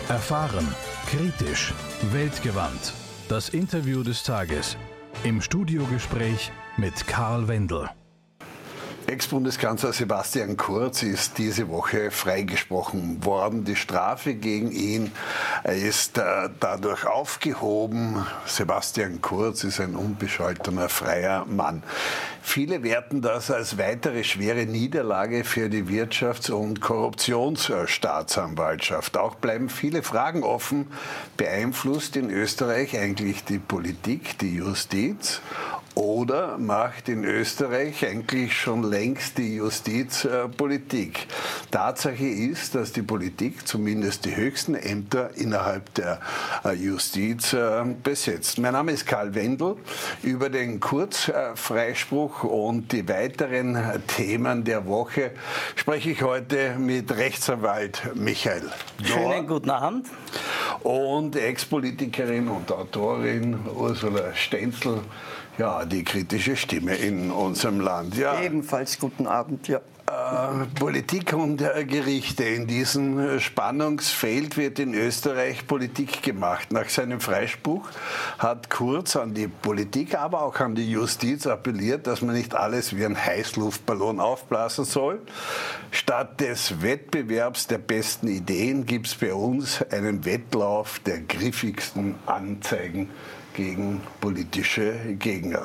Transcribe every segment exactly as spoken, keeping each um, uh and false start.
Erfahren, kritisch, weltgewandt. Das Interview des Tages. Im Studiogespräch mit Karl Wendel. Ex-Bundeskanzler Sebastian Kurz ist diese Woche freigesprochen worden. Die Strafe gegen ihn ist äh, dadurch aufgehoben. Sebastian Kurz ist ein unbescholtener, freier Mann. Viele werten das als weitere schwere Niederlage für die Wirtschafts- und Korruptionsstaatsanwaltschaft. Auch bleiben viele Fragen offen. Beeinflusst in Österreich eigentlich die Politik, die Justiz? Oder macht in Österreich eigentlich schon längst die Justiz äh, Politik? Tatsache ist, dass die Politik zumindest die höchsten Ämter innerhalb der äh, Justiz äh, besetzt. Mein Name ist Karl Wendel. Über den Kurz-Freispruch und die weiteren äh, Themen der Woche spreche ich heute mit Rechtsanwalt Michael Dor. Schönen guten Abend. Und Ex-Politikerin und Autorin Ursula Stenzel. Ja, die kritische Stimme in unserem Land. Ja. Ebenfalls guten Abend, ja. Äh, Politik und äh, Gerichte. In diesem Spannungsfeld wird in Österreich Politik gemacht. Nach seinem Freispruch hat Kurz an die Politik, aber auch an die Justiz appelliert, dass man nicht alles wie ein Heißluftballon aufblasen soll. Statt des Wettbewerbs der besten Ideen gibt es bei uns einen Wettlauf der griffigsten Anzeigen gegen politische Gegner.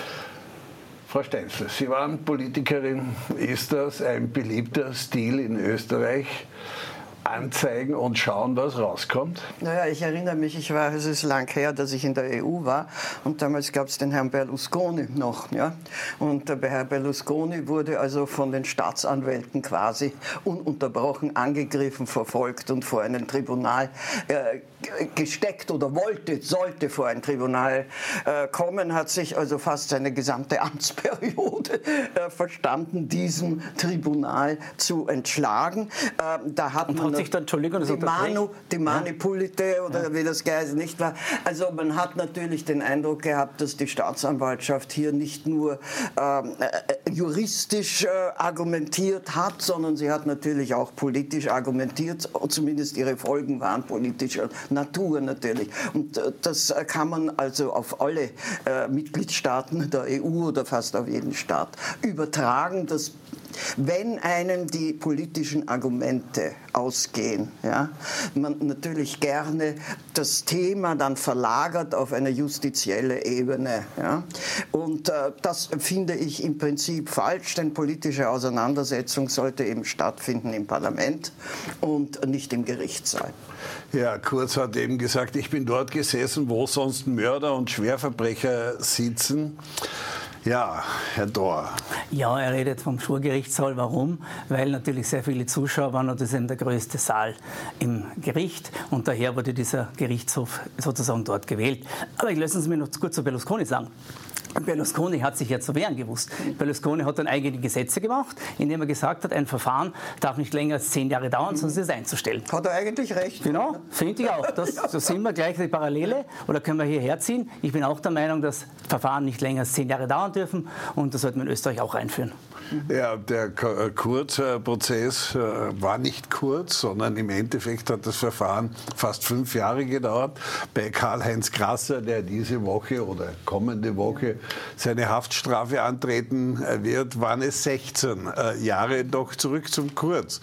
Frau Stenzel, Sie waren Politikerin. Ist das ein beliebter Stil in Österreich? Anzeigen und schauen, was rauskommt? Naja, ich erinnere mich, ich war, es ist lang her, dass ich in der E U war und damals gab es den Herrn Berlusconi noch. Ja? Und der Herr Berlusconi wurde also von den Staatsanwälten quasi ununterbrochen angegriffen, verfolgt und vor einem Tribunal äh, gesteckt oder wollte, sollte vor ein Tribunal äh, kommen, hat sich also fast seine gesamte Amtsperiode äh, verstanden, diesem Tribunal zu entschlagen. Äh, da hat man sich dann, Entschuldigung, das die, Manu, die Manipulite oder ja. wie das geheißen nicht war. Also man hat natürlich den Eindruck gehabt, dass die Staatsanwaltschaft hier nicht nur ähm, äh, juristisch äh, argumentiert hat, sondern sie hat natürlich auch politisch argumentiert. Zumindest ihre Folgen waren politischer Natur natürlich. Und äh, das kann man also auf alle äh, Mitgliedstaaten der E U oder fast auf jeden Staat übertragen. Das Wenn einem die politischen Argumente ausgehen, ja, man natürlich gerne das Thema dann verlagert auf eine justizielle Ebene. Ja. Und äh, das finde ich im Prinzip falsch, denn politische Auseinandersetzung sollte eben stattfinden im Parlament und nicht im Gerichtssaal. Ja, Kurz hat eben gesagt, ich bin dort gesessen, wo sonst Mörder und Schwerverbrecher sitzen. Ja, Herr Dor. Ja, er redet vom Schwurgerichtssaal. Warum? Weil natürlich sehr viele Zuschauer waren und das ist eben der größte Saal im Gericht und daher wurde dieser Gerichtshof sozusagen dort gewählt. Aber ich lasse es mir noch kurz zu Berlusconi sagen. Berlusconi hat sich ja zu wehren gewusst. Berlusconi hat dann eigene Gesetze gemacht, indem er gesagt hat, ein Verfahren darf nicht länger als zehn Jahre dauern, sonst ist es einzustellen. Hat er eigentlich recht? Genau, finde ich auch. Das, so sind wir gleich die Parallele, oder können wir hierher ziehen. Ich bin auch der Meinung, dass Verfahren nicht länger als zehn Jahre dauern dürfen und das sollten wir in Österreich auch einführen. Ja, der Kurz-Prozess war nicht kurz, sondern im Endeffekt hat das Verfahren fast fünf Jahre gedauert. Bei Karl-Heinz Grasser, der diese Woche oder kommende Woche seine Haftstrafe antreten wird, waren es sechzehn Jahre. Doch zurück zum Kurz.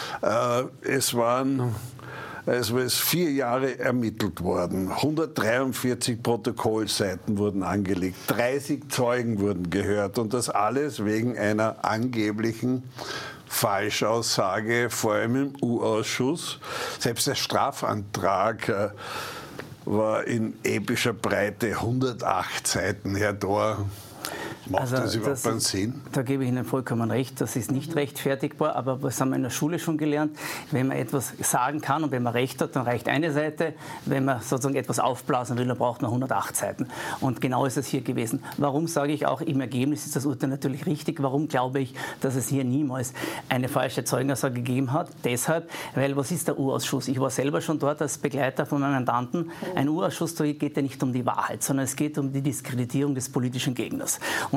Es waren... Es ist vier Jahre ermittelt worden, hundertdreiundvierzig Protokollseiten wurden angelegt, dreißig Zeugen wurden gehört und das alles wegen einer angeblichen Falschaussage, vor allem im U-Ausschuss. Selbst der Strafantrag äh, war in epischer Breite, hundertacht Seiten, Herr Dor. Macht also, das überhaupt einen ist, Sinn? Da gebe ich Ihnen vollkommen recht, das ist nicht rechtfertigbar, aber was haben wir in der Schule schon gelernt? Wenn man etwas sagen kann und wenn man recht hat, dann reicht eine Seite. Wenn man sozusagen etwas aufblasen will, dann braucht man hundertacht Seiten. Und genau ist es hier gewesen. Warum sage ich auch, im Ergebnis ist das Urteil natürlich richtig. Warum glaube ich, dass es hier niemals eine falsche Zeugenaussage gegeben hat? Deshalb, weil was ist der U-Ausschuss? Ich war selber schon dort als Begleiter von meinem Mandanten. Ein U-Ausschuss geht ja nicht um die Wahrheit, sondern es geht um die Diskreditierung des politischen Gegners. Und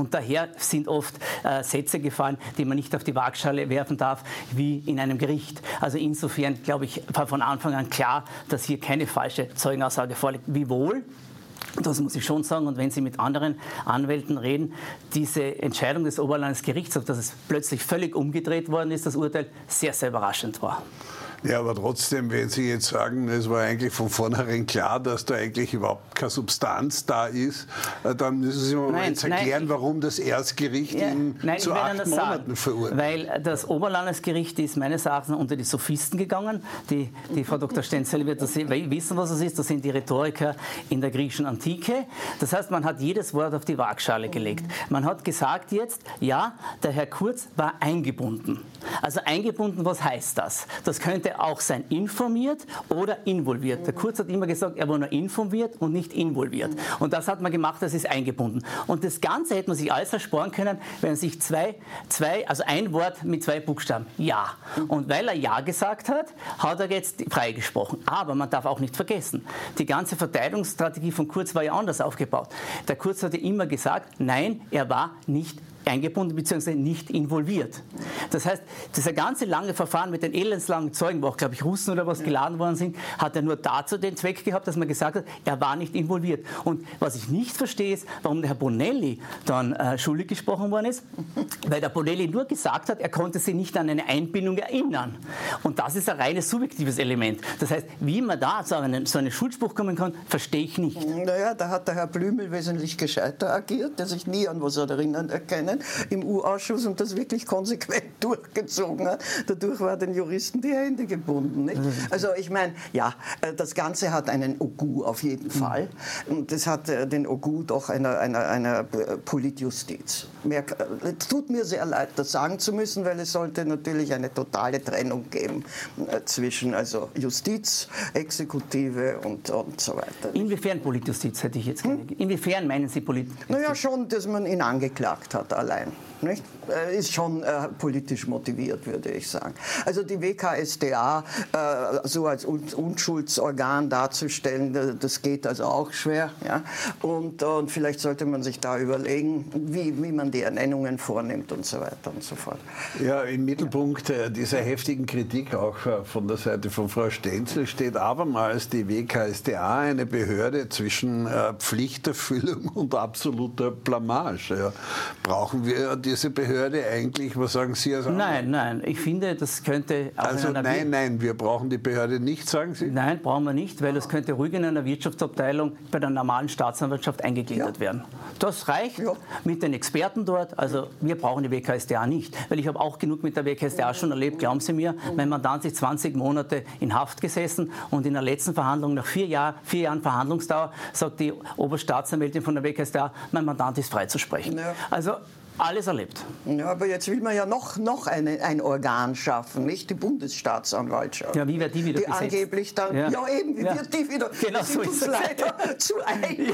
Und daher sind oft äh, Sätze gefallen, die man nicht auf die Waagschale werfen darf, wie in einem Gericht. Also insofern, glaube ich, war von Anfang an klar, dass hier keine falsche Zeugenaussage vorliegt. Wiewohl, das muss ich schon sagen, und wenn Sie mit anderen Anwälten reden, diese Entscheidung des Oberlandesgerichtshofs, dass es plötzlich völlig umgedreht worden ist, das Urteil, sehr, sehr überraschend war. Ja, aber trotzdem, wenn Sie jetzt sagen, es war eigentlich von vornherein klar, dass da eigentlich überhaupt keine Substanz da ist, dann müssen Sie mir nein, jetzt erklären, nein, ich, warum das Erstgericht ja, ihn nein, zu acht Monaten sagen, verurteilt. Weil das Oberlandesgericht ist meines Erachtens unter die Sophisten gegangen. Die, die Frau Doktor Stenzel wird das wissen, was es ist. Das sind die Rhetoriker in der griechischen Antike. Das heißt, man hat jedes Wort auf die Waagschale gelegt. Man hat gesagt jetzt, ja, der Herr Kurz war eingebunden. Also eingebunden, was heißt das? Das könnte auch sein informiert oder involviert. Der Kurz hat immer gesagt, er war nur informiert und nicht involviert. Und das hat man gemacht, das ist eingebunden. Und das Ganze hätte man sich alles ersparen können, wenn man sich zwei, zwei, also ein Wort mit zwei Buchstaben, Ja. Und weil er Ja gesagt hat, hat er jetzt freigesprochen. Aber man darf auch nicht vergessen, die ganze Verteidigungsstrategie von Kurz war ja anders aufgebaut. Der Kurz hatte immer gesagt, nein, er war nicht eingebunden bzw. nicht involviert. Das heißt, dieser ganze lange Verfahren mit den elendslangen Zeugen, wo auch, glaube ich, Russen oder was geladen worden sind, hat er nur dazu den Zweck gehabt, dass man gesagt hat, er war nicht involviert. Und was ich nicht verstehe, ist, warum der Herr Bonelli dann äh, schuldig gesprochen worden ist, weil der Bonelli nur gesagt hat, er konnte sich nicht an eine Einbindung erinnern. Und das ist ein reines subjektives Element. Das heißt, wie man da zu einem, so einen Schuldspruch kommen kann, verstehe ich nicht. Naja, da hat der Herr Blümel wesentlich gescheiter agiert, der sich nie an was erinnern erkennen im U-Ausschuss und das wirklich konsequent durchgezogen hat. Dadurch war den Juristen die Hände gebunden. Nicht? Also ich meine, ja, das Ganze hat einen Ogu auf jeden Fall. Und das hat den Ogu doch einer, einer, einer Politjustiz. Mehr, es tut mir sehr leid, das sagen zu müssen, weil es sollte natürlich eine totale Trennung geben zwischen also Justiz, Exekutive und, und so weiter. Inwiefern Politjustiz hätte ich jetzt gerne? Hm? Inwiefern meinen Sie Politjustiz? Naja, schon, dass man ihn angeklagt hat allein. Nicht? Ist schon äh, politisch motiviert, würde ich sagen. Also die W K S d A äh, so als Un Unschuldsorgan darzustellen, das geht also auch schwer. Ja? Und, und vielleicht sollte man sich da überlegen, wie, wie man die Ernennungen vornimmt und so weiter und so fort. Ja, im Mittelpunkt äh, dieser heftigen Kritik auch äh, von der Seite von Frau Stenzel steht abermals die W K S d A, eine Behörde zwischen äh, Pflichterfüllung und absoluter Blamage. Ja. Brauchen wir diese Behörde eigentlich, was sagen Sie als Anwalt? Nein, nein, ich finde, das könnte... Auch also in einer nein, nein, wir brauchen die Behörde nicht, sagen Sie? Nein, brauchen wir nicht, weil das könnte ruhig in einer Wirtschaftsabteilung bei der normalen Staatsanwaltschaft eingegliedert ja. werden. Das reicht ja. mit den Experten dort, also wir brauchen die W K S d A nicht, weil ich habe auch genug mit der W K S d A schon erlebt, glauben Sie mir, mein Mandant ist zwanzig Monate in Haft gesessen und in der letzten Verhandlung, nach vier, Jahr, vier Jahren Verhandlungsdauer, sagt die Oberstaatsanwältin von der W K S d A, mein Mandant ist freizusprechen. Ja. Also alles erlebt. Ja, aber jetzt will man ja noch, noch eine, ein Organ schaffen, nicht die Bundesstaatsanwaltschaft. Ja, wie wird die wieder Die besetzt? angeblich dann, ja, ja eben, wie ja. wird die wieder, genau so ist es leider zu einig.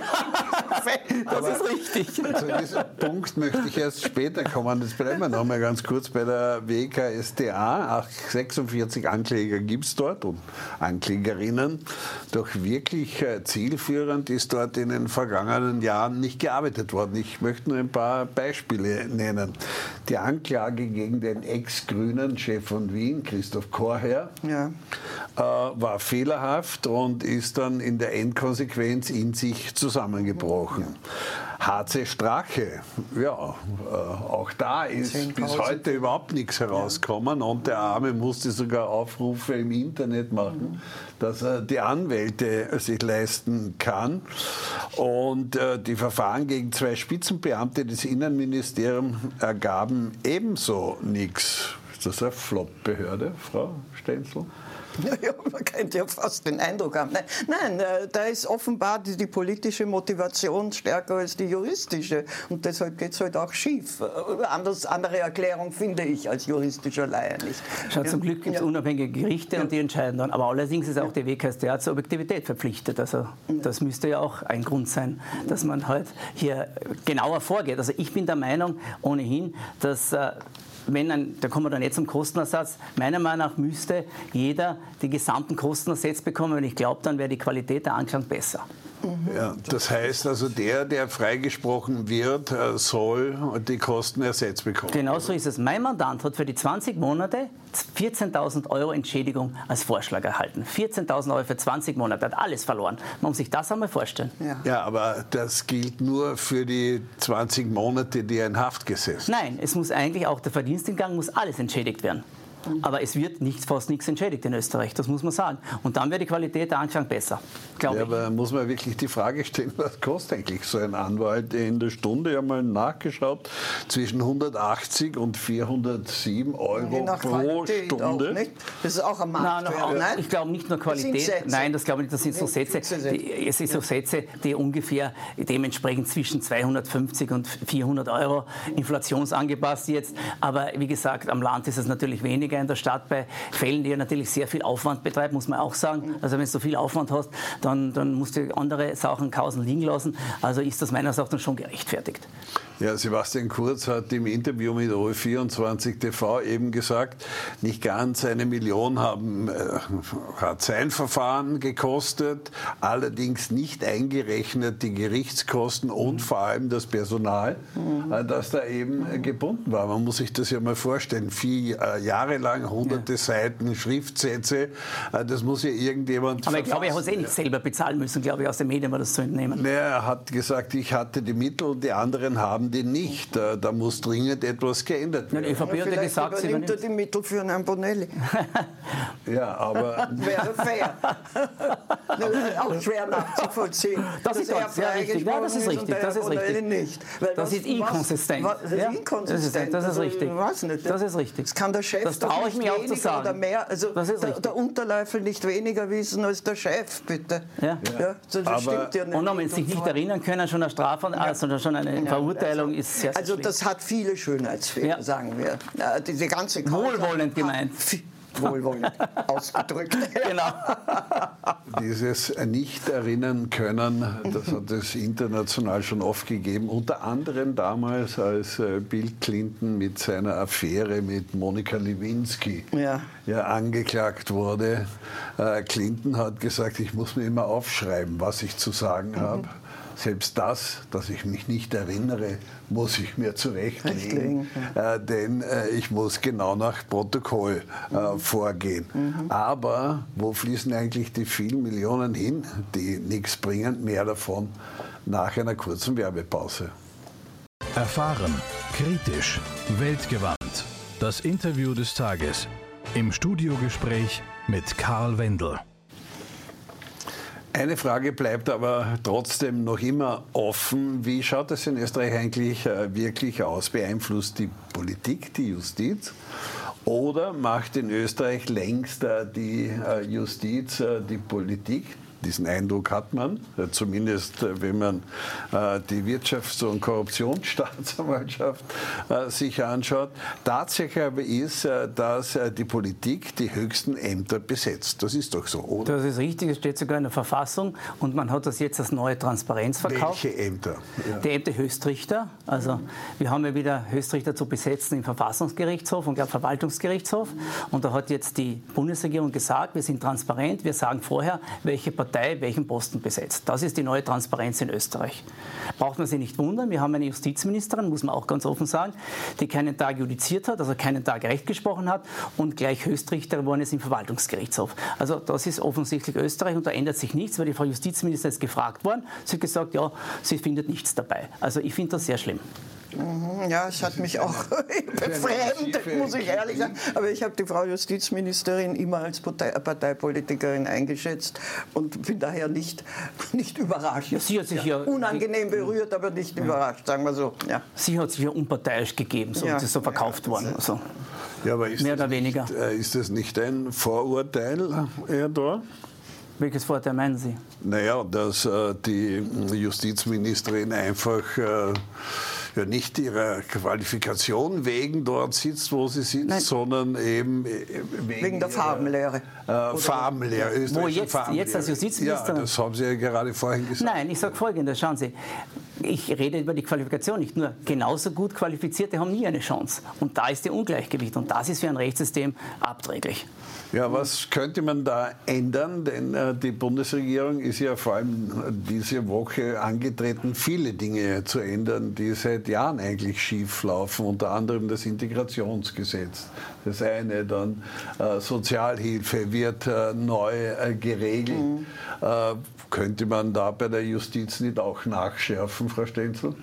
Ja, das aber ist richtig. Zu diesem Punkt möchte ich erst später kommen. Jetzt bleiben wir noch mal ganz kurz bei der W K S d A. sechsundvierzig Ankläger gibt es dort und Anklägerinnen. Doch wirklich zielführend ist dort in den vergangenen Jahren nicht gearbeitet worden. Ich möchte nur ein paar Beispiele nennen. Die Anklage gegen den ex-grünen Chef von Wien, Christoph Korher, ja. äh, war fehlerhaft und ist dann in der Endkonsequenz in sich zusammengebrochen. H C Strache, ja, äh, auch da ist bis heute überhaupt nichts herausgekommen ja. und der Arme musste sogar Aufrufe im Internet machen, mhm. dass er die Anwälte sich leisten kann. Und äh, die Verfahren gegen zwei Spitzenbeamte des Innenministeriums ergaben ebenso nichts. Ist das eine Flop-Behörde, Frau Stenzel? Ja, man könnte ja fast den Eindruck haben. Nein, nein da ist offenbar die, die politische Motivation stärker als die juristische. Und deshalb geht es halt auch schief. Anders, andere Erklärung finde ich als juristischer Laie nicht. Schau, zum Glück gibt es ja. unabhängige Gerichte ja. und die entscheiden dann. Aber allerdings ist auch die W K S d A zur Objektivität verpflichtet. Also das müsste ja auch ein Grund sein, dass man halt hier genauer vorgeht. Also ich bin der Meinung ohnehin, dass... Äh, Wenn ein, da kommen wir dann jetzt zum Kostenersatz. Meiner Meinung nach müsste jeder die gesamten Kosten ersetzt bekommen. Wenn ich glaube, dann wäre die Qualität der Anklage besser. Mhm. Ja, das heißt also, der, der freigesprochen wird, soll die Kosten ersetzt bekommen. Genau so ist es. Mein Mandant hat für die zwanzig Monate vierzehntausend Euro Entschädigung als Vorschlag erhalten. vierzehntausend Euro für zwanzig Monate, hat alles verloren. Man muss sich das einmal vorstellen. Ja. ja, aber das gilt nur für die zwanzig Monate, die er in Haft gesessen. Nein, es muss eigentlich auch der Verdienstentgang, muss alles entschädigt werden. Aber es wird nicht, fast nichts entschädigt in Österreich, das muss man sagen. Und dann wird die Qualität der Anklage besser, glaube ja, ich. Aber muss man wirklich die Frage stellen, was kostet eigentlich so ein Anwalt in der Stunde? Ich habe mal nachgeschaut, zwischen hundertachtzig und vierhundertsieben Euro pro Stunde. Auch nicht. Das ist auch am Markt. Nein, noch, nein? Ich glaube nicht nur Qualität. Nein, das glaube ich nicht. Das sind so Sätze. Die, es sind so Sätze, die ungefähr dementsprechend zwischen zweihundertfünfzig und vierhundert Euro inflationsangepasst jetzt. Aber wie gesagt, am Land ist es natürlich weniger. In der Stadt bei Fällen, die ja natürlich sehr viel Aufwand betreiben, muss man auch sagen. Also wenn du so viel Aufwand hast, dann, dann musst du andere Sachen kausen liegen lassen. Also ist das meiner Ansicht nach schon gerechtfertigt. Ja, Sebastian Kurz hat im Interview mit O vierundzwanzig T V eben gesagt, nicht ganz eine Million haben, äh, hat sein Verfahren gekostet, allerdings nicht eingerechnet die Gerichtskosten und vor allem das Personal, mhm. äh, das da eben äh, gebunden war. Man muss sich das ja mal vorstellen, vier äh, Jahre lang, hunderte ja. Seiten, Schriftsätze, äh, das muss ja irgendjemand Aber ich verfassen. glaube, er hat es eh nicht selber bezahlen müssen, glaube ich, aus den Medien war das zu entnehmen. Naja, er hat gesagt, ich hatte die Mittel, die anderen haben die nicht. Da muss dringend etwas geändert werden. Ja, die ÖVP ja, hat ja gesagt, sie übernimmt er die Mittel für einen Bonelli. Ja, aber... Wäre fair. Auch schwer nachzuvollziehen. Das ist ganz sehr richtig. Ja, das ist richtig. Das ist richtig. Nicht. Das ist inkonsistent. Was, das ist ja? inkonsistent. Das ist, das ist richtig. Also, nicht. Das ist richtig. Das kann der Chef das traue ich mir auch zu sagen. Oder mehr. Also das ist der, der Unterläufel nicht weniger wissen als der Chef, bitte. Ja. Ja, das aber stimmt ja nicht. Und wenn Sie sich nicht erinnern können, schon eine Strafe, also schon eine Verurteilung also, ist sehr, sehr Also schlimm. Das hat viele Schönheitsfehler, ja. sagen wir. Diese ganze Wohlwollend gemeint. Wohlwollend ausgedrückt. Genau. Dieses Nicht-Erinnern können, das hat es international schon oft gegeben, unter anderem damals, als Bill Clinton mit seiner Affäre mit Monika Lewinsky ja. Ja, angeklagt wurde. Clinton hat gesagt, ich muss mir immer aufschreiben, was ich zu sagen mhm. habe. Selbst das, dass ich mich nicht erinnere, muss ich mir zurechtlegen, äh, denn äh, ich muss genau nach Protokoll äh, vorgehen. Mhm. Aber wo fließen eigentlich die vielen Millionen hin, die nichts bringen? Mehr davon nach einer kurzen Werbepause. Erfahren, kritisch, weltgewandt. Das Interview des Tages im Studiogespräch mit Karl Wendel. Eine Frage bleibt aber trotzdem noch immer offen. Wie schaut es in Österreich eigentlich wirklich aus? Beeinflusst die Politik die Justiz? Oder macht in Österreich längst die Justiz die Politik? Diesen Eindruck hat man, zumindest wenn man die Wirtschafts- und Korruptionsstaatsanwaltschaft sich anschaut. Tatsache aber ist, dass die Politik die höchsten Ämter besetzt. Das ist doch so, oder? Das ist richtig, es steht sogar in der Verfassung und man hat das jetzt als neue Transparenz verkauft. Welche Ämter? Ja. Die Ämter Höchstrichter. Also wir haben ja wieder Höchstrichter zu besetzen im Verfassungsgerichtshof und glaube Verwaltungsgerichtshof. Und da hat jetzt die Bundesregierung gesagt, wir sind transparent, wir sagen vorher, welche Partei welchen Posten besetzt. Das ist die neue Transparenz in Österreich. Braucht man sich nicht wundern, wir haben eine Justizministerin, muss man auch ganz offen sagen, die keinen Tag judiziert hat, also keinen Tag Recht gesprochen hat und gleich Höchstrichter geworden ist im Verwaltungsgerichtshof. Also das ist offensichtlich Österreich und da ändert sich nichts, weil die Frau Justizministerin ist gefragt worden, sie hat gesagt, ja, sie findet nichts dabei. Also ich finde das sehr schlimm. Ja, es hat mich auch befremdet, muss ich ehrlich sagen. Aber ich habe die Frau Justizministerin immer als Parteipolitikerin eingeschätzt und bin daher nicht, nicht überrascht. Ja, sie hat sich ja, ja unangenehm berührt, aber nicht ja. überrascht, sagen wir so. Ja. Sie hat sich ja unparteiisch gegeben, so ja. ist so verkauft ja, worden. Also, ja, aber ist mehr oder weniger. Nicht, ist das nicht ein Vorurteil eher da? Welches Vorteil meinen Sie? Naja, dass äh, die Justizministerin einfach äh, ja, nicht ihrer Qualifikation wegen dort sitzt, wo sie sitzt, Nein. sondern eben wegen, wegen der Farbenlehre. Äh, Farbenlehre. Wo jetzt, Farbenlehre. jetzt als Justizministerin? Ja, das haben Sie ja gerade vorhin gesagt. Nein, ich sage Folgendes, schauen Sie. ich rede über die Qualifikation, nicht nur genauso gut Qualifizierte haben nie eine Chance. Und da ist die Ungleichgewicht und das ist für ein Rechtssystem abträglich. Ja, was könnte man da ändern? Denn äh, die Bundesregierung ist ja vor allem diese Woche angetreten, viele Dinge zu ändern, die seit Jahren eigentlich schief laufen, unter anderem das Integrationsgesetz. Das eine, dann äh, Sozialhilfe wird äh, neu äh, geregelt. Mhm. Äh, könnte man da bei der Justiz nicht auch nachschärfen, Frau Stenzel?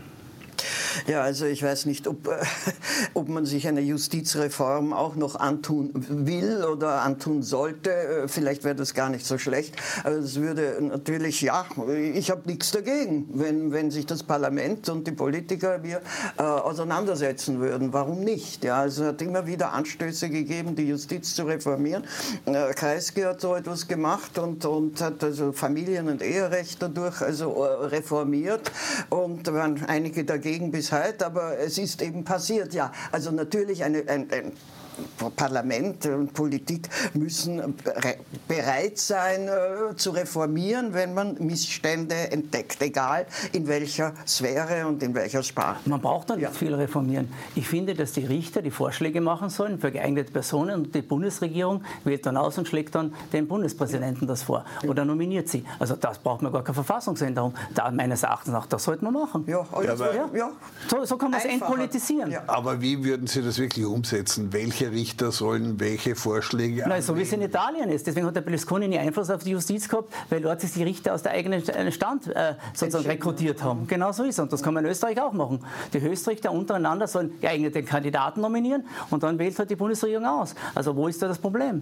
Ja, also ich weiß nicht, ob, äh, ob man sich eine Justizreform auch noch antun will oder antun sollte. Äh, vielleicht wäre das gar nicht so schlecht. Also es würde natürlich, ja, ich habe nichts dagegen, wenn, wenn sich das Parlament und die Politiker wir äh, auseinandersetzen würden. Warum nicht? Ja, also es hat immer wieder Anstöße gegeben, die Justiz zu reformieren. Äh, Kreisky hat so etwas gemacht und, und hat also Familien- und Eherecht dadurch also äh, reformiert und da waren einige dagegen bis heute, aber es ist eben passiert, ja. Also natürlich eine, ein, ein Parlament und Politik müssen bereit sein äh, zu reformieren, wenn man Missstände entdeckt, egal in welcher Sphäre und in welcher Sparte. Man braucht noch nicht ja. viel reformieren. Ich finde, dass die Richter die Vorschläge machen sollen für geeignete Personen und die Bundesregierung wählt dann aus und schlägt dann dem Bundespräsidenten das vor oder nominiert sie. Also das braucht man gar keine Verfassungsänderung. Da meines Erachtens nach, das sollte man machen. Ja, also ja, ja. Ja. So, so kann man es entpolitisieren. Ja. Aber wie würden Sie das wirklich umsetzen? Welche Richter sollen welche Vorschläge Nein, so wie es in Italien ist. Deswegen hat der Berlusconi nie Einfluss auf die Justiz gehabt, weil dort sich die Richter aus der eigenen Stand äh, sozusagen rekrutiert haben. Genau so ist es. Und das kann man in Österreich auch machen. Die Höchstrichter untereinander sollen geeignete Kandidaten nominieren und dann wählt halt die Bundesregierung aus. Also wo ist da das Problem?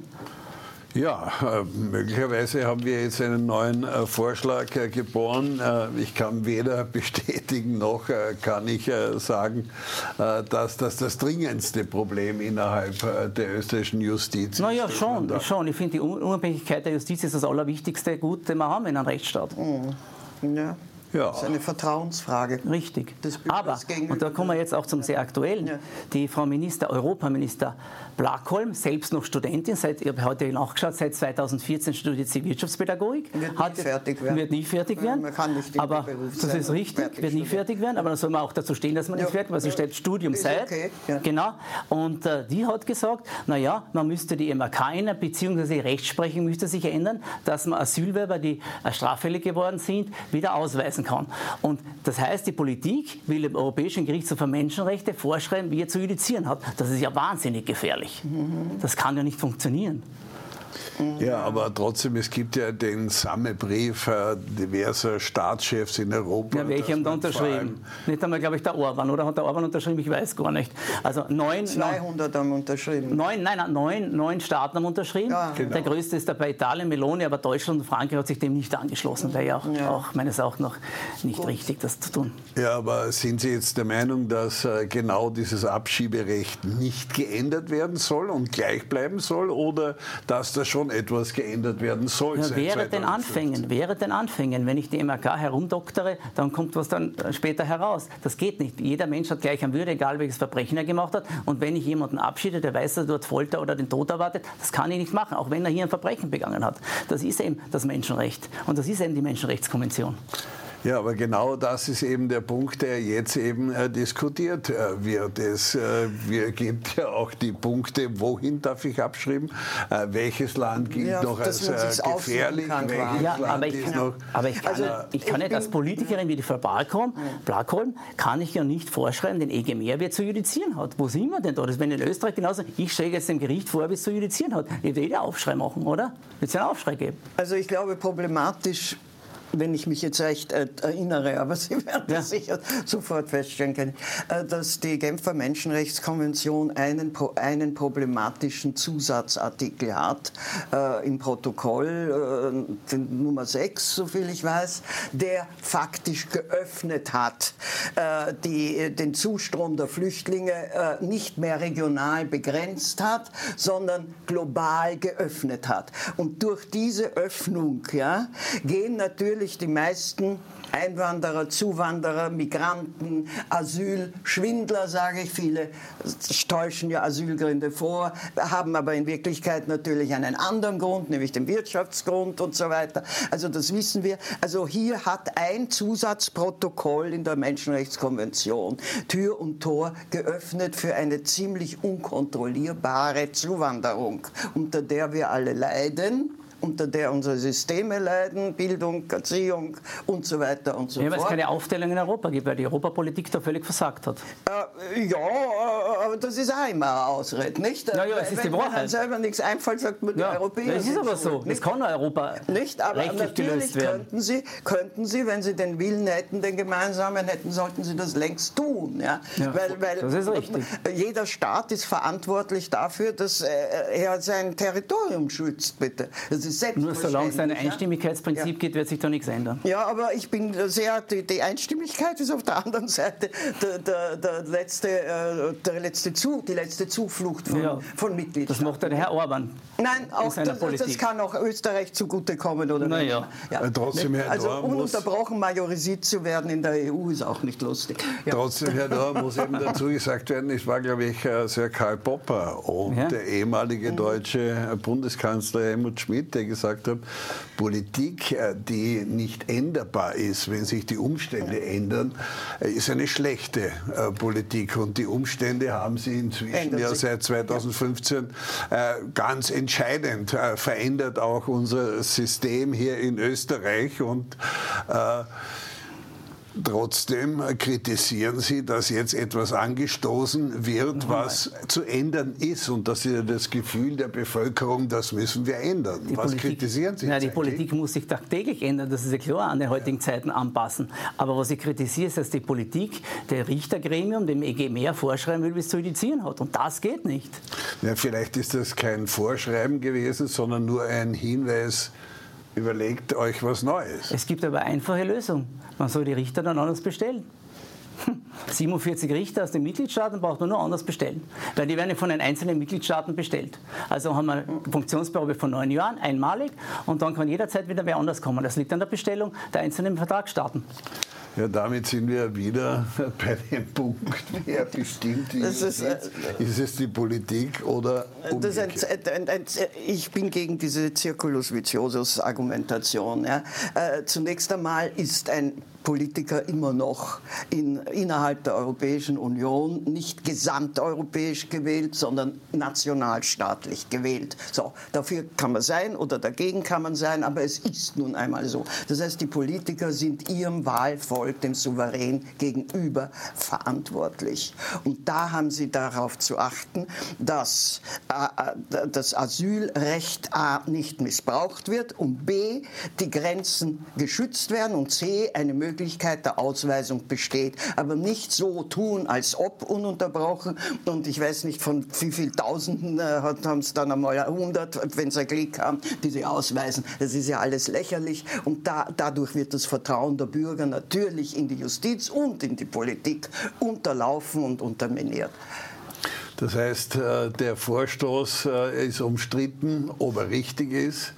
Ja, äh, möglicherweise haben wir jetzt einen neuen äh, Vorschlag äh, geboren. Äh, ich kann weder bestätigen noch äh, kann ich äh, sagen, äh, dass das das dringendste Problem innerhalb äh, der österreichischen Justiz ist. Naja, schon, schon. Ich finde, die Unabhängigkeit der Justiz ist das allerwichtigste Gut, das wir haben in einem Rechtsstaat. Mhm. Ja. Ja. Das ist eine Vertrauensfrage. Richtig. Aber, und da kommen wir jetzt auch zum sehr Aktuellen, ja. Die Frau Minister, Europaminister Blackholm, selbst noch Studentin, seit, ich habe heute nachgeschaut, seit zweitausendvierzehn studiert sie Wirtschaftspädagogik. Wird hat, nie fertig werden. Wird nie fertig werden. Man kann nicht aber das ist richtig, wird nie fertig werden, aber dann soll man auch dazu stehen, dass man nicht ja. fertig wird, weil sie stellt Studium seit. Okay. Ja. Genau. Und äh, die hat gesagt, naja, man müsste die M A K ändern, beziehungsweise die Rechtsprechung müsste sich ändern, dass man Asylwerber, die äh, straffällig geworden sind, wieder ausweisen kann. Und das heißt, die Politik will dem Europäischen Gerichtshof für Menschenrechte vorschreiben, wie er zu judizieren hat. Das ist ja wahnsinnig gefährlich. Das kann ja nicht funktionieren. Ja, aber trotzdem, es gibt ja den Sammelbrief äh, diverser Staatschefs in Europa. Ja, welche haben da unterschrieben? Nicht einmal, glaube ich, der Orban, oder? Hat der Orban unterschrieben? Ich weiß gar nicht. Also neun, zweihundert haben unterschrieben. Neun, nein, nein, neun, neun Staaten haben unterschrieben. Ja. Genau. Der größte ist dabei Italien, Meloni, aber Deutschland und Frankreich hat sich dem nicht angeschlossen. Wäre ja auch, ja. auch meines Erachtens noch nicht Gut. richtig, das zu tun. Ja, aber sind Sie jetzt der Meinung, dass äh, genau dieses Abschieberecht nicht geändert werden soll und gleich bleiben soll, oder dass das schon etwas geändert werden soll? Ja, wäre den Anfängen, wäre den Anfängen. Wenn ich die M A K herumdoktere, dann kommt was dann später heraus. Das geht nicht. Jeder Mensch hat gleich an Würde, egal welches Verbrechen er gemacht hat. Und wenn ich jemanden abschiede, der weiß, dass er dort Folter oder den Tod erwartet, das kann ich nicht machen, auch wenn er hier ein Verbrechen begangen hat. Das ist eben das Menschenrecht. Und das ist eben die Menschenrechtskonvention. Ja, aber genau das ist eben der Punkt, der jetzt eben äh, diskutiert äh, wird. Es äh, wir gibt ja auch die Punkte, wohin darf ich abschreiben, äh, welches Land gilt ja, noch als äh, gefährlich, kann, welches ja, Land aber ich, ist noch... Aber ich kann, also, ich kann ich nicht als Politikerin wie die Frau Blackholm, Blackholm, kann ich ja nicht vorschreiben, den E G Mehrwert zu judizieren hat. Wo sind wir denn da? Das wenn in Österreich genauso, ich stelle jetzt dem Gericht vor, wie es zu judizieren hat. Ich will jeder Aufschrei machen, oder? Wird es einen Aufschrei geben? Also ich glaube, problematisch, wenn ich mich jetzt recht erinnere, aber Sie werden ja. das sicher sofort feststellen können, dass die Genfer Menschenrechtskonvention einen, einen problematischen Zusatzartikel hat äh, im Protokoll, äh, den Nummer sechs, soviel ich weiß, der faktisch geöffnet hat, äh, die, den Zustrom der Flüchtlinge äh, nicht mehr regional begrenzt hat, sondern global geöffnet hat. Und durch diese Öffnung ja, gehen natürlich natürlich die meisten Einwanderer, Zuwanderer, Migranten, Asylschwindler, sage ich. Viele täuschen ja Asylgründe vor, haben aber in Wirklichkeit natürlich einen anderen Grund, nämlich den Wirtschaftsgrund und so weiter. Also das wissen wir. Also hier hat ein Zusatzprotokoll in der Menschenrechtskonvention Tür und Tor geöffnet für eine ziemlich unkontrollierbare Zuwanderung, unter der wir alle leiden, unter der unsere Systeme leiden, Bildung, Erziehung und so weiter und so ja, fort. Weil es keine Aufteilung in Europa gibt, weil die Europapolitik da völlig versagt hat. Äh, ja, aber das ist auch immer eine Ausrede, nicht? Ja, ja, es ist wenn, die Wahrheit. Wenn einem selber nichts einfällt, sagt man, die Ja, Europäer das ist sind aber so. schuld, Das kann Europa nicht, aber rechtlich natürlich gelöst werden. könnten Sie, könnten Sie, wenn Sie den Willen hätten, den gemeinsamen hätten, sollten Sie das längst tun. Ja? Ja, weil, weil das ist richtig. Jeder Staat ist verantwortlich dafür, dass er sein Territorium schützt, bitte. Das ist Nur solange es ein ja? Einstimmigkeitsprinzip Ja. gibt, wird sich da nichts ändern. Ja, aber ich bin sehr, die, die Einstimmigkeit ist auf der anderen Seite der, der, der letzte, äh, der letzte Zu, die letzte Zuflucht von, Ja, von Mitgliedstaaten. Das macht ja der Herr Orban. Nein, auch seiner das, Politik. das kann auch Österreich zugutekommen. Oder Na wie ja. auch immer. Äh, trotzdem, Herr also Dohr, muss- ununterbrochen majorisiert zu werden in der E U ist auch nicht lustig. Ja. Trotzdem, Herr Dohr, muss eben dazu gesagt werden, es war, glaube ich, äh, Sir Karl Popper und Ja. der ehemalige deutsche Bundeskanzler Helmut Schmidt, der gesagt hat, Politik, äh, die nicht änderbar ist, wenn sich die Umstände ändern, äh, ist eine schlechte äh, Politik. Und die Umstände haben sich inzwischen Ändert ja sich. seit zweitausendfünfzehn äh, ganz entscheidend äh, verändert, auch unser System hier in Österreich. Und äh, Trotzdem kritisieren Sie, dass jetzt etwas angestoßen wird, was zu ändern ist. Und das ist ja das Gefühl der Bevölkerung, das müssen wir ändern. Die was Politik, kritisieren Sie na, jetzt die eigentlich? Politik muss sich tagtäglich ändern, das ist ja klar, an den heutigen Zeiten anpassen. Aber was ich kritisiere, ist, dass die Politik der Richtergremium dem E G mehr vorschreiben will, wie es zu judizieren hat. Und das geht nicht. Ja, vielleicht ist das kein Vorschreiben gewesen, sondern nur ein Hinweis, überlegt euch was Neues. Es gibt aber eine einfache Lösung. Man soll die Richter dann anders bestellen. siebenundvierzig Richter aus den Mitgliedstaaten braucht man nur anders bestellen, weil die werden ja von den einzelnen Mitgliedstaaten bestellt. Also haben wir eine Funktionsprobe von neun Jahren, einmalig, und dann kann jederzeit wieder wer anders kommen. Das liegt an der Bestellung der einzelnen Vertragsstaaten. Ja, damit sind wir wieder bei dem Punkt, wer bestimmt die Das ist, Justiz. Ist es die Politik oder Das umgekehrt? ist ein, ein, ein, ich bin gegen diese Circulus viciosus Argumentation. Ja. Äh, zunächst einmal ist ein Politiker immer noch in, innerhalb der Europäischen Union nicht gesamteuropäisch gewählt, sondern nationalstaatlich gewählt. So, dafür kann man sein oder dagegen kann man sein, aber es ist nun einmal so. Das heißt, die Politiker sind ihrem Wahlvolk, dem Souverän, gegenüber verantwortlich. Und da haben sie darauf zu achten, dass äh, das Asylrecht A nicht missbraucht wird und B, die Grenzen geschützt werden und C, eine Möglichkeit der Ausweisung besteht. Aber nicht so tun, als ob ununterbrochen. Und ich weiß nicht, von wie viel Tausenden äh, haben es dann einmal hundert, wenn es ein Glück haben, die sie ausweisen. Das ist ja alles lächerlich. Und da, dadurch wird das Vertrauen der Bürger natürlich in die Justiz und in die Politik unterlaufen und unterminiert. Das heißt, der Vorstoß ist umstritten, ob er richtig ist.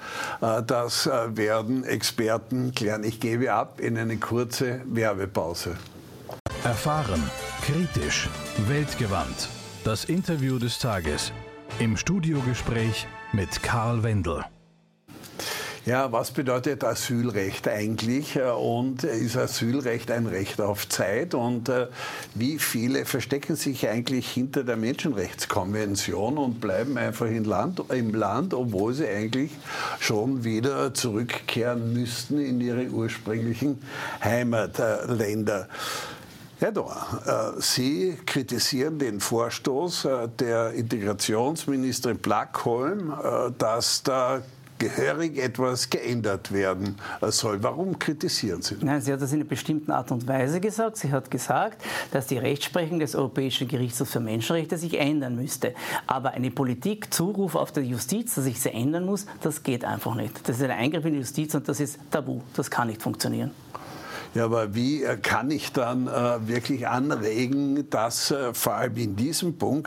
Das werden Experten klären. Ich gebe ab in eine kurze Werbepause. Erfahren, kritisch, weltgewandt. Das Interview des Tages im Studiogespräch mit Karl Wendel. Ja, was bedeutet Asylrecht eigentlich und ist Asylrecht ein Recht auf Zeit und äh, wie viele verstecken sich eigentlich hinter der Menschenrechtskonvention und bleiben einfach in Land, im Land, obwohl sie eigentlich schon wieder zurückkehren müssten in ihre ursprünglichen Heimatländer. Herr Dohr, Sie kritisieren den Vorstoß der Integrationsministerin Plackholm, dass da gehörig etwas geändert werden soll. Warum kritisieren Sie das? Nein, sie hat das in einer bestimmten Art und Weise gesagt. Sie hat gesagt, dass die Rechtsprechung des Europäischen Gerichtshofs für Menschenrechte sich ändern müsste. Aber eine Politik, Zuruf auf die Justiz, dass sich sie ändern muss, das geht einfach nicht. Das ist ein Eingriff in die Justiz und das ist tabu. Das kann nicht funktionieren. Ja, aber wie kann ich dann äh, wirklich anregen, dass äh, vor allem in diesem Punkt,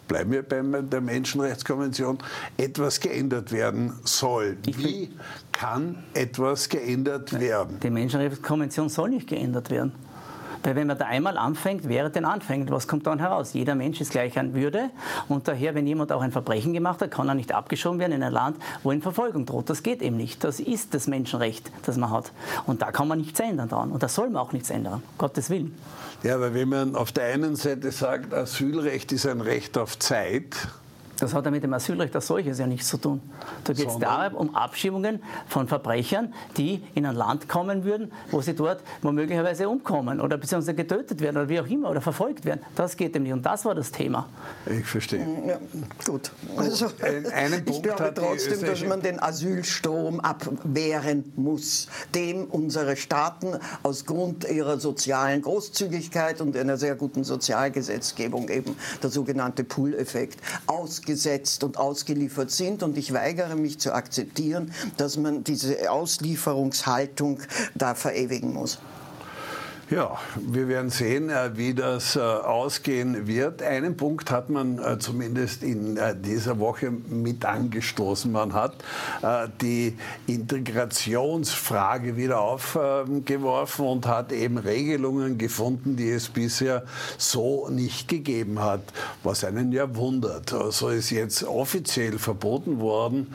bleiben wir bei der Menschenrechtskonvention, etwas geändert werden soll. Wie kann etwas geändert werden? Die Menschenrechtskonvention soll nicht geändert werden. Weil wenn man da einmal anfängt, wäre den anfängt, was kommt dann heraus? Jeder Mensch ist gleich an Würde und daher, wenn jemand auch ein Verbrechen gemacht hat, kann er nicht abgeschoben werden in ein Land, wo ihm Verfolgung droht. Das geht eben nicht. Das ist das Menschenrecht, das man hat. Und da kann man nichts ändern dran. Und da soll man auch nichts ändern. Um Gottes Willen. Ja, aber wenn man auf der einen Seite sagt, Asylrecht ist ein Recht auf Zeit. Das hat ja mit dem Asylrecht als solches ja nichts zu tun. Da geht es darum, um Abschiebungen von Verbrechern, die in ein Land kommen würden, wo sie dort möglicherweise umkommen oder beziehungsweise getötet werden oder wie auch immer oder verfolgt werden. Das geht eben nicht. Und das war das Thema. Ich verstehe. Ja, gut. Also, einen Punkt ich glaube trotzdem, dass man den Asylstrom abwehren muss, dem unsere Staaten aus Grund ihrer sozialen Großzügigkeit und einer sehr guten Sozialgesetzgebung, eben der sogenannte Pull-Effekt, aus gesetzt und ausgeliefert sind. Und ich weigere mich zu akzeptieren, dass man diese Auslieferungshaltung da verewigen muss. Ja, wir werden sehen, wie das ausgehen wird. Einen Punkt hat man zumindest in dieser Woche mit angestoßen. Man hat die Integrationsfrage wieder aufgeworfen und hat eben Regelungen gefunden, die es bisher so nicht gegeben hat, was einen ja wundert. So ist jetzt offiziell verboten worden,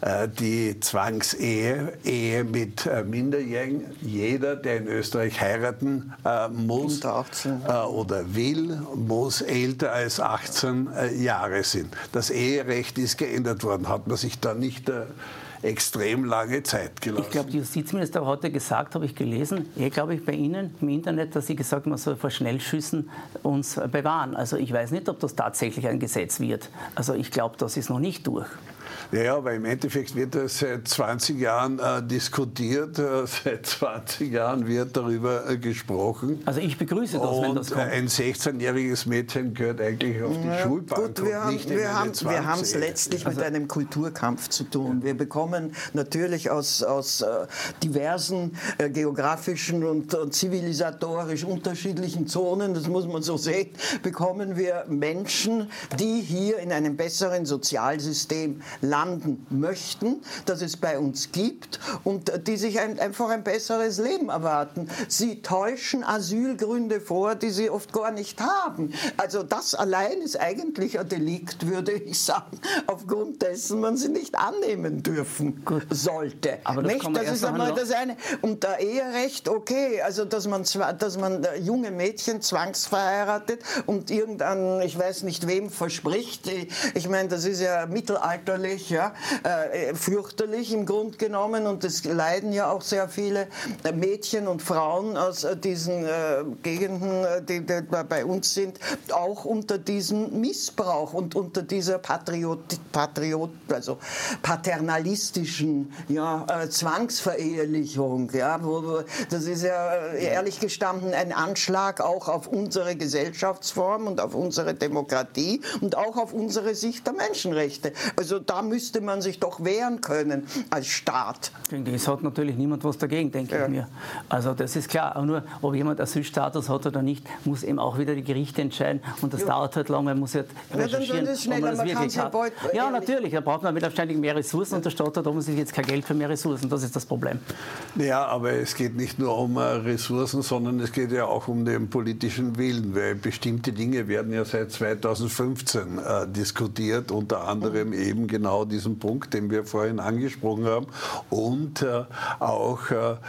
die Zwangsehe, Ehe mit Minderjährigen. Jeder, der in Österreich heiraten Äh, muss äh, oder will, muss älter als achtzehn äh, Jahre sind. Das Eherecht ist geändert worden. Hat man sich da nicht äh, extrem lange Zeit gelassen? Ich glaube, die Justizminister hat heute gesagt, habe ich gelesen, eh glaube ich bei Ihnen im Internet, dass sie gesagt haben, man soll vor Schnellschüssen uns bewahren. Also ich weiß nicht, ob das tatsächlich ein Gesetz wird. Also ich glaube, das ist noch nicht durch. Ja, aber im Endeffekt wird das seit zwanzig Jahren äh, diskutiert, äh, seit zwanzig Jahren wird darüber äh, gesprochen. Also ich begrüße das, und wenn das kommt. Ein sechzehnjähriges Mädchen gehört eigentlich auf die ja, Schulbank gut, wir und nicht haben, in wir eine haben, wir haben es letztlich also, mit einem Kulturkampf zu tun. Wir bekommen natürlich aus, aus äh, diversen äh, geografischen und, und zivilisatorisch unterschiedlichen Zonen, das muss man so sehen, bekommen wir Menschen, die hier in einem besseren Sozialsystem landen möchten, das es bei uns gibt und die sich ein, einfach ein besseres Leben erwarten. Sie täuschen Asylgründe vor, die sie oft gar nicht haben. Also das allein ist eigentlich ein Delikt, würde ich sagen, aufgrund dessen man sie nicht annehmen dürfen Gut. sollte. Aber das, nicht? das ist einmal das eine. Und der Eherecht, okay, also dass man, dass man junge Mädchen zwangsverheiratet und irgendein, ich weiß nicht wem, verspricht. Ich meine, das ist ja mittelalterlich, ja, äh, fürchterlich im Grunde genommen und es leiden ja auch sehr viele Mädchen und Frauen aus äh, diesen äh, Gegenden, die, die bei uns sind, auch unter diesem Missbrauch und unter dieser Patriot, Patriot, also paternalistischen ja, äh, Zwangsverehelichung. Ja, wo, das ist ja äh, ehrlich gestanden ein Anschlag auch auf unsere Gesellschaftsform und auf unsere Demokratie und auch auf unsere Sicht der Menschenrechte. Also da müsste man sich doch wehren können als Staat. Gegen das hat natürlich niemand was dagegen, denke ja. ich mir. Also das ist klar. Aber nur, ob jemand Asylstatus hat oder nicht, muss eben auch wieder die Gerichte entscheiden. Und das ja. dauert halt lang, man muss halt recherchieren, ja, dann, dann ob man das man wirklich hat. Beut, ja, natürlich. Da braucht man wieder ständig mehr Ressourcen ja. und der Staat hat offensichtlich jetzt kein Geld für mehr Ressourcen. Das ist das Problem. Ja, aber es geht nicht nur um Ressourcen, sondern es geht ja auch um den politischen Willen, weil bestimmte Dinge werden ja seit zweitausendfünfzehn äh, diskutiert, unter anderem mhm. eben genau diesen Punkt, den wir vorhin angesprochen haben, und äh, auch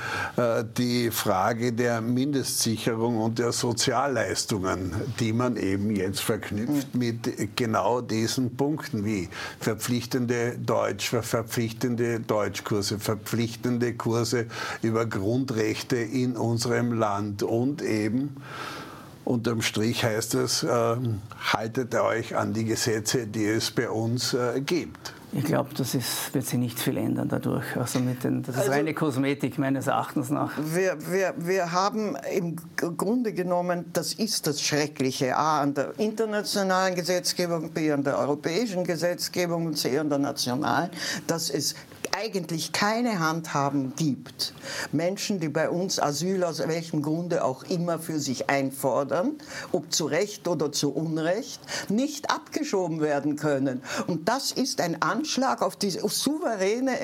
äh, die Frage der Mindestsicherung und der Sozialleistungen, die man eben jetzt verknüpft mhm. mit genau diesen Punkten wie verpflichtende Deutsch, verpflichtende Deutschkurse, verpflichtende Kurse über Grundrechte in unserem Land und eben unterm Strich heißt es, äh, haltet euch an die Gesetze, die es bei uns äh, gibt. Ich glaube, das ist, wird sich nicht viel ändern dadurch. Also mit den, das ist also, reine Kosmetik meines Erachtens nach. Wir, wir, wir haben im Grunde genommen, das ist das Schreckliche, A an der internationalen Gesetzgebung, B an der europäischen Gesetzgebung und C an der nationalen, dass es eigentlich keine Handhaben gibt, Menschen, die bei uns Asyl aus welchem Grunde auch immer für sich einfordern, ob zu Recht oder zu Unrecht, nicht abgeschoben werden können. Und das ist ein Anschlag auf die souveräne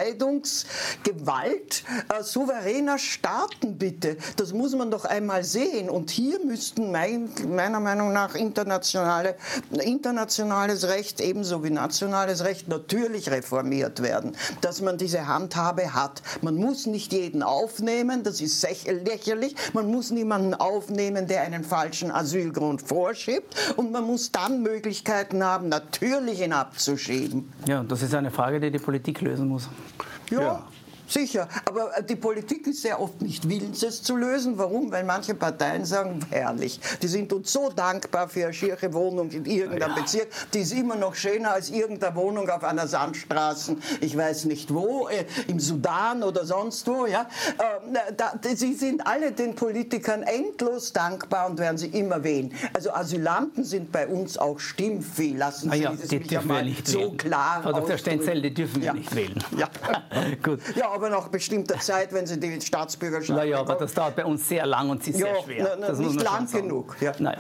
Entscheidungsgewalt äh, souveräner Staaten, bitte. Das muss man doch einmal sehen. Und hier müssten mein, meiner Meinung nach internationale, internationales Recht ebenso wie nationales Recht natürlich reformiert werden, dass man diese Handhabe hat. Man muss nicht jeden aufnehmen, das ist lächerlich. Man muss niemanden aufnehmen, der einen falschen Asylgrund vorschiebt. Und man muss dann Möglichkeiten haben, natürlich ihn abzuschieben. Ja, das ist eine Frage, die die Politik lösen muss. Ja. Ja. Sicher, aber die Politik ist sehr oft nicht willens, es zu lösen. Warum? Weil manche Parteien sagen, herrlich, die sind uns so dankbar für eine schiere Wohnung in irgendeinem ja. Bezirk. Die ist immer noch schöner als irgendeine Wohnung auf einer Sandstraße, ich weiß nicht wo, äh, im Sudan oder sonst wo. Ja? Äh, da, sie sind alle den Politikern endlos dankbar und werden sie immer wählen. Also Asylanten sind bei uns auch stimmvieh. Lassen Sie ah ja, das die mich dürfen wir nicht so wählen. klar Frau Doktor Stenzell, die dürfen wir ja. nicht wählen. Ja. Gut. Ja, aber nach bestimmter Zeit, wenn sie die Staatsbürgerschaft Naja, aber das dauert bei uns sehr lang und ist ja, sehr schwer. Na, na, das nicht muss man lang schon genug. Ja. Naja.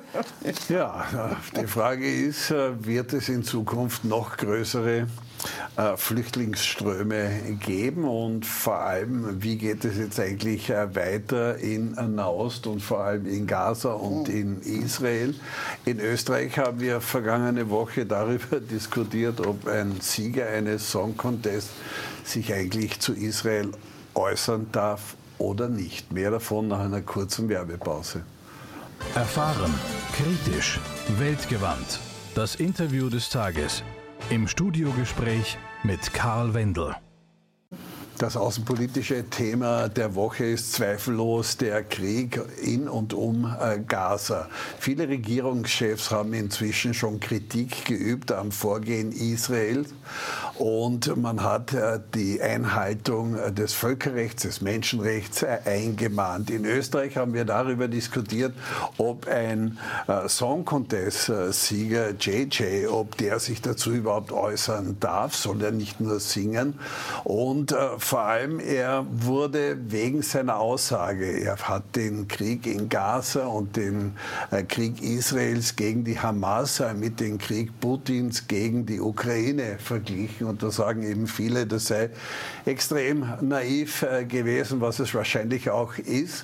Ja, die Frage ist, wird es in Zukunft noch größere äh, Flüchtlingsströme geben und vor allem, wie geht es jetzt eigentlich äh, weiter in Nahost und vor allem in Gaza und in Israel? In Österreich haben wir vergangene Woche darüber diskutiert, ob ein Sieger eines Song Contests sich eigentlich zu Israel äußern darf oder nicht. Mehr davon nach einer kurzen Werbepause. Erfahren, kritisch, weltgewandt. Das Interview des Tages. Im Studiogespräch mit Karl Wendel. Das außenpolitische Thema der Woche ist zweifellos der Krieg in und um Gaza. Viele Regierungschefs haben inzwischen schon Kritik geübt am Vorgehen Israels und man hat die Einhaltung des Völkerrechts, des Menschenrechts eingemahnt. In Österreich haben wir darüber diskutiert, ob ein Song Contest-Sieger J J, ob der sich dazu überhaupt äußern darf, soll er nicht nur singen. Und vor allem, er wurde wegen seiner Aussage, er hat den Krieg in Gaza und den äh, Krieg Israels gegen die Hamas äh, mit dem Krieg Putins gegen die Ukraine verglichen. Und da sagen eben viele, das sei extrem naiv äh, gewesen, was es wahrscheinlich auch ist.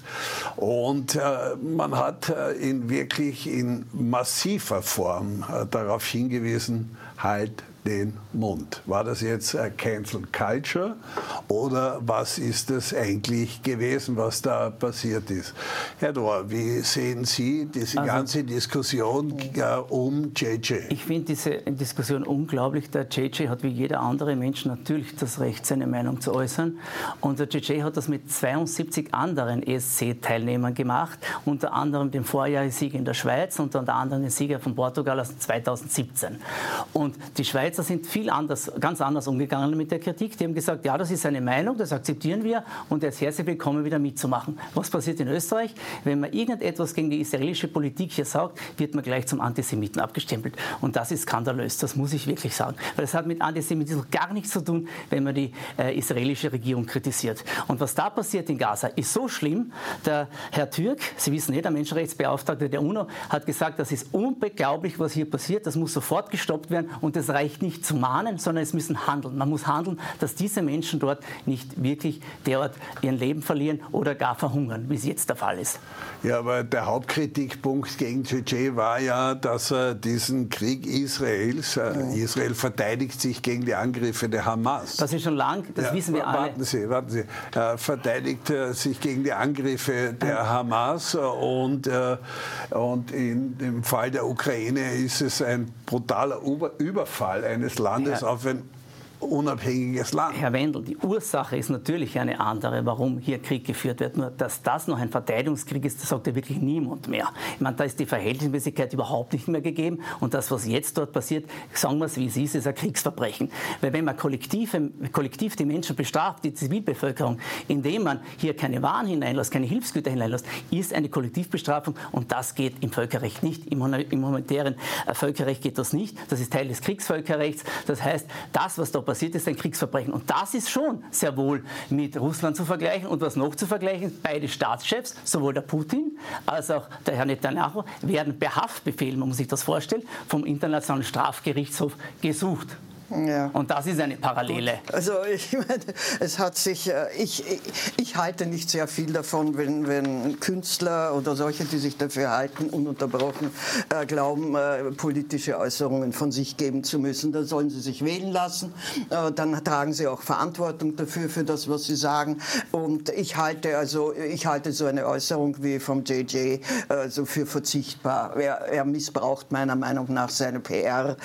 Und äh, man hat äh, in wirklich in massiver Form äh, darauf hingewiesen, halt den Mund. War das jetzt äh, Cancel Culture oder was ist es eigentlich gewesen, was da passiert ist? Herr Dohr, wie sehen Sie diese also, ganze Diskussion äh, um J J? Ich finde diese Diskussion unglaublich. Der J J hat wie jeder andere Mensch natürlich das Recht, seine Meinung zu äußern. Und der J J hat das mit zweiundsiebzig anderen E S C-Teilnehmern gemacht, unter anderem den Vorjahressieg in der Schweiz und unter anderem den Sieger von Portugal aus zweitausendsiebzehn. Und die Schweizer sind viel anders, ganz anders umgegangen mit der Kritik. Die haben gesagt, ja, das ist eine Meinung, das akzeptieren wir und er ist herzlich willkommen, wieder mitzumachen. Was passiert in Österreich? Wenn man irgendetwas gegen die israelische Politik hier sagt, wird man gleich zum Antisemiten abgestempelt. Und das ist skandalös, das muss ich wirklich sagen. Weil das hat mit Antisemitismus gar nichts zu tun, wenn man die äh, israelische Regierung kritisiert. Und was da passiert in Gaza, ist so schlimm. Der Herr Türk, Sie wissen nicht, der Menschenrechtsbeauftragte der UNO, hat gesagt, das ist unbeglaublich, was hier passiert. Das muss sofort gestoppt werden und es reicht nicht zu mahnen, sondern es müssen handeln. Man muss handeln, dass diese Menschen dort nicht wirklich derart ihren Leben verlieren oder gar verhungern, wie es jetzt der Fall ist. Ja, aber der Hauptkritikpunkt gegen J J war ja, dass er diesen Krieg Israels, äh, ja. Israel verteidigt sich gegen die Angriffe der Hamas. Das ist schon lang, das ja, wissen wir alle. Warten Sie, warten Sie. Er verteidigt äh, sich gegen die Angriffe der Hamas und, äh, und in dem Fall der Ukraine ist es ein brutaler Überfall eines Landes ja. auf ein unabhängiges Land. Herr Wendel, die Ursache ist natürlich eine andere, warum hier Krieg geführt wird. Nur, dass das noch ein Verteidigungskrieg ist, das sagt ja wirklich niemand mehr. Ich meine, da ist die Verhältnismäßigkeit überhaupt nicht mehr gegeben. Und das, was jetzt dort passiert, sagen wir es, wie es ist, ist ein Kriegsverbrechen. Weil wenn man kollektiv, kollektiv die Menschen bestraft, die Zivilbevölkerung, indem man hier keine Waren hineinlässt, keine Hilfsgüter hineinlässt, ist eine Kollektivbestrafung. Und das geht im Völkerrecht nicht. Im humanitären Völkerrecht geht das nicht. Das ist Teil des Kriegsvölkerrechts. Das heißt, das, was da passiert, passiert ist, ein Kriegsverbrechen. Und das ist schon sehr wohl mit Russland zu vergleichen. Und was noch zu vergleichen, beide Staatschefs, sowohl der Putin als auch der Herr Netanyahu, werden per Haftbefehl, man muss sich das vorstellen, vom Internationalen Strafgerichtshof gesucht. Ja. Und das ist eine Parallele. Also ich meine, es hat sich, ich, ich, ich halte nicht sehr viel davon, wenn, wenn Künstler oder solche, die sich dafür halten, ununterbrochen äh, glauben, äh, politische Äußerungen von sich geben zu müssen. Da sollen sie sich wählen lassen. Äh, dann tragen sie auch Verantwortung dafür, für das, was sie sagen. Und ich halte also, ich halte so eine Äußerung wie vom J J äh, so für verzichtbar. Er, er missbraucht meiner Meinung nach seine P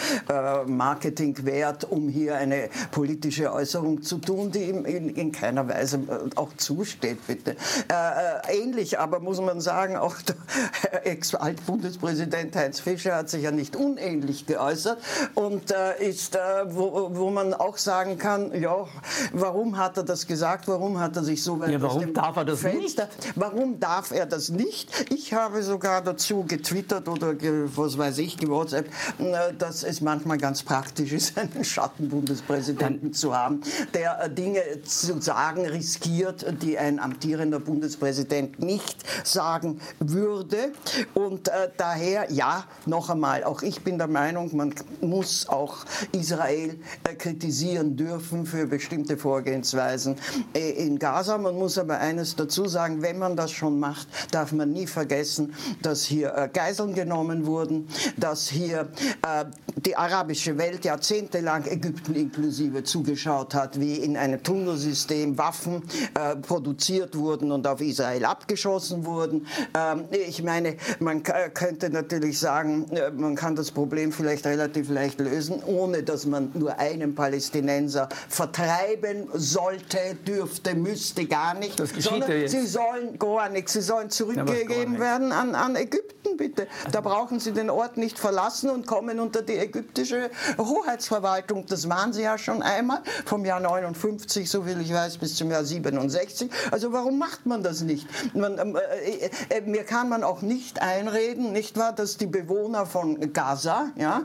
R-Marketing-Wert, um hier eine politische Äußerung zu tun, die ihm in, in keiner Weise auch zusteht, bitte. Äh, ähnlich aber muss man sagen, auch der Ex-Altbundespräsident Heinz Fischer hat sich ja nicht unähnlich geäußert und äh, ist, äh, wo, wo man auch sagen kann, ja, warum hat er das gesagt, warum hat er sich so weit ja, warum aus dem darf er das Fenster, nicht? Warum darf er das nicht? Ich habe sogar dazu getwittert oder ge, was weiß ich, gewhatsappt, äh, dass es manchmal ganz praktisch ist, einen Schattenbundespräsidenten zu haben, der äh, Dinge zu sagen riskiert, die ein amtierender Bundespräsident nicht sagen würde. Und äh, daher, ja, noch einmal, auch ich bin der Meinung, man muss auch Israel äh, kritisieren dürfen für bestimmte Vorgehensweisen äh, in Gaza. Man muss aber eines dazu sagen, wenn man das schon macht, darf man nie vergessen, dass hier äh, Geiseln genommen wurden, dass hier äh, die arabische Welt jahrzehntelang Ägypten inklusive zugeschaut hat, wie in einem Tunnelsystem Waffen äh, produziert wurden und auf Israel abgeschossen wurden. Ähm, ich meine, man könnte natürlich sagen, äh, man kann das Problem vielleicht relativ leicht lösen, ohne dass man nur einen Palästinenser vertreiben sollte, dürfte, müsste, gar nicht. Das sondern ja sie sollen gar nichts, sie sollen zurückgegeben ja, werden an, an Ägypten, bitte. Da brauchen sie den Ort nicht verlassen und kommen unter die ägyptische Hoheitsverwaltung. Das waren sie ja schon einmal, vom Jahr neunundfünfzig, so viel ich weiß, bis zum Jahr siebenundsechzig. Also warum macht man das nicht? Man, äh, äh, mir kann man auch nicht einreden, nicht wahr, dass die Bewohner von Gaza ja,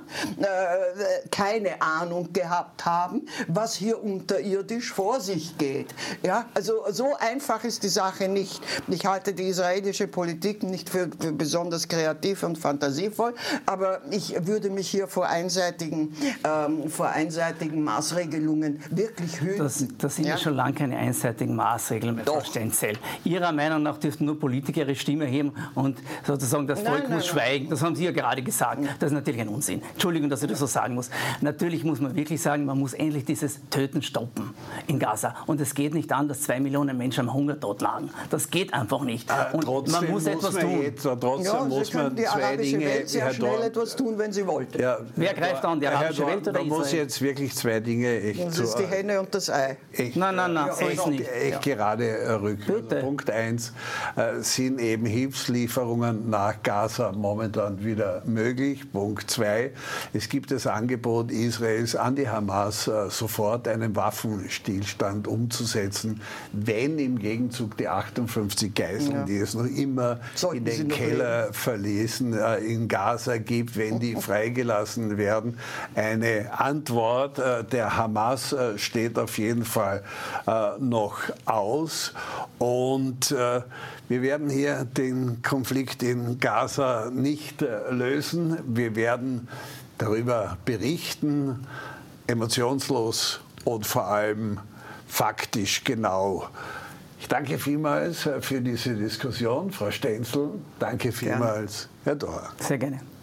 äh, keine Ahnung gehabt haben, was hier unterirdisch vor sich geht. Ja, also so einfach ist die Sache nicht. Ich halte die israelische Politik nicht für, für besonders kreativ und fantasievoll, aber ich würde mich hier vor einseitigen ähm, vor einseitigen Maßregelungen wirklich hüten. Das, das sind ja, ja schon lange keine einseitigen Maßregeln mehr, Frau Stenzel. Ihrer Meinung nach dürften nur Politiker ihre Stimme heben und sozusagen das Volk nein, muss nein, schweigen. Nein. Das haben Sie ja gerade gesagt. Das ist natürlich ein Unsinn. Entschuldigung, dass ich das so sagen muss. Natürlich muss man wirklich sagen, man muss endlich dieses Töten stoppen in Gaza. Und es geht nicht an, dass zwei Millionen Menschen am Hungertod lagen. Das geht einfach nicht. Äh, und man muss, muss etwas tun. Jetzt, trotzdem ja, muss Sie man die zwei arabische Dinge, Welt sehr Herr schnell Dorn, etwas tun, wenn sie wollte. Ja, Wer greift an, die arabische Dorn, Welt oder man Israel? muss jetzt wirklich zwei Dinge echt Das ist die Henne und das Ei. Echt, nein, nein, nein, so echt, ist nicht. Echt ja. gerade rücken. Also Punkt eins äh, sind eben Hilfslieferungen nach Gaza momentan wieder möglich. Punkt zwei, es gibt das Angebot Israels an die Hamas, äh, sofort einen Waffenstillstand umzusetzen, wenn im Gegenzug die achtundfünfzig Geiseln, ja. die es noch immer Sollten in den Keller verlesen, äh, in Gaza gibt, wenn die freigelassen werden. Eine Antwort äh, der Hamas äh, steht auf jeden Fall äh, noch aus. Und äh, wir werden hier den Konflikt in Gaza nicht äh, lösen. Wir werden darüber berichten, emotionslos und vor allem faktisch genau. Ich danke vielmals für diese Diskussion, Frau Stenzel. Danke vielmals, Herr Dorn. Sehr gerne.